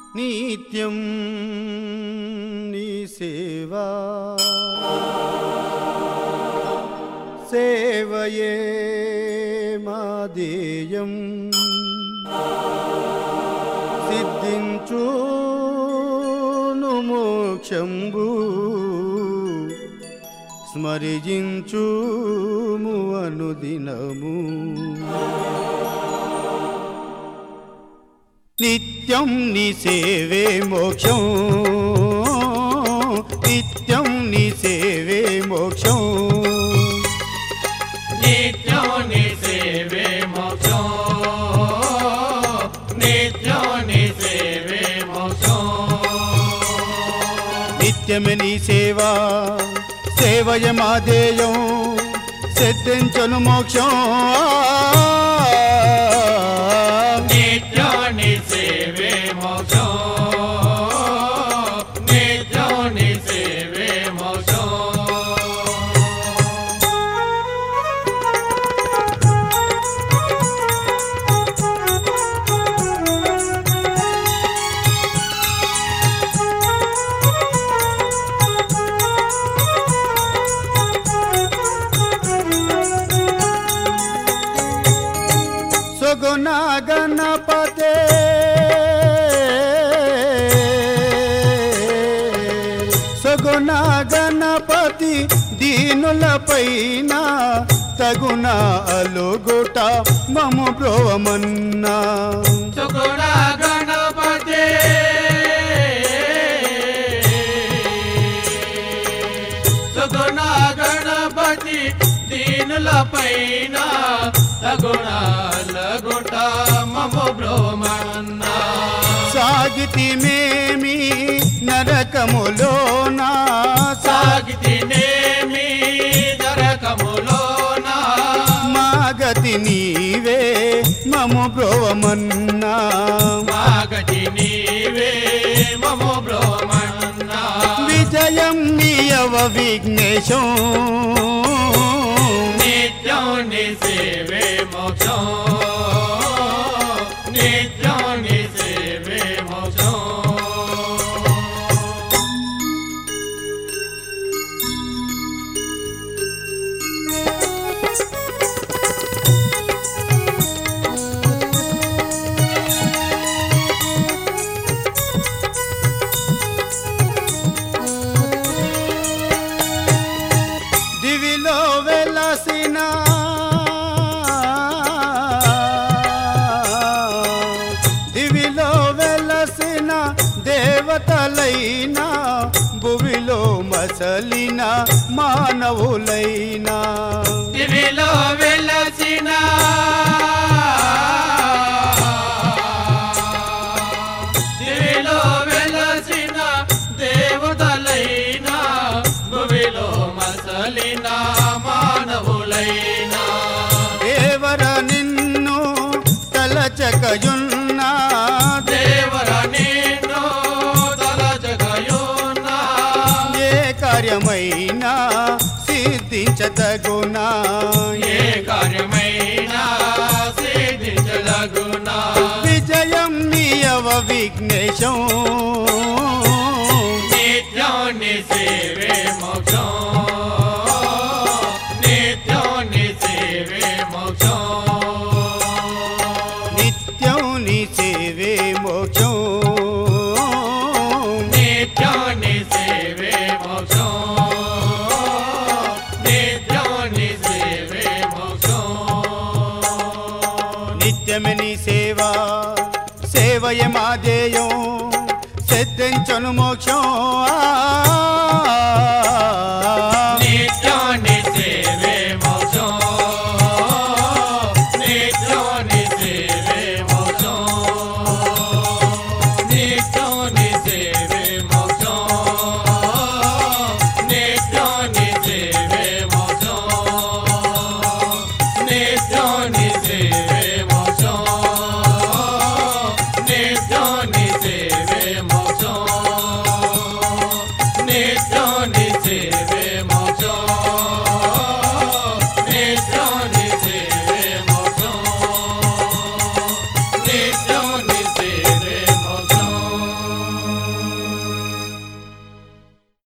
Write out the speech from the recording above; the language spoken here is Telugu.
నిత్యం నీ సేవా సేవయే మాదేయం సిద్ధించును మోక్షంబు స్మరించుము అనుదినము నిత్యం నీ సేవే మోక్షం నిత్యం నీ సేవే మోక్షం నిత్యం నీ సేవే మోక్షం నిత్యం నీ సేవే మోక్షం నిత్యమే నీ సేవా సేవయ మాదేయం సిద్ధించును మోక్షం నిత్యం నీ సేవే మోక్షం నిత్యం నీ సేవే మోక్షం సుగుణ గణపతే సుగుణ గణపతి దీనులపైన తగుణ అలుగుట మము బ్రోవమన్నా సుగుణ గణపతి సుగుణ గణపతి దీనులపైన తగుణాలగుట మము బ్రోమన్నా సాగితిమేమి నరకములోన సాగితినేమి నరకములోన మాగతి నీవే మము బ్రోవమన్నా మాగతి నీవే మము బ్రోమన్నా విజయం నీయవ విఘ్నేశం నిత్యం నీ సేవే మోక్షం నిత్యం నీ సేవే మోక్షం దివిలో వెలసిన దివిలో వెలసిన దేవతలైనా భువిలో మసలిన మానవులైనా దివిలో వెలసిన దివిలో వెలసిన దేవతలైనా భువిలో మసలిన మానవులైనా దేవర నిన్ను తలచకయున్నా దేవర నిన్ను తలచకయున్నా ఏ కార్యమైనా సిద్ధించతగునా ఏ కార్యమైనా సిద్ధించదగునా విజయం నీయవ విఘ్నేశం నిత్యం నీ సేవే మోక్షం నిత్యం నీ సేవే మోక్షం నిత్యం నీ సేవే మోక్షం నిత్యం నీ సేవే మోక్షం నిత్యం నీ సేవే మోక్షం నిత్యమే నీ సేవా సేవయ మాదేయం సిద్ధించును మోక్షం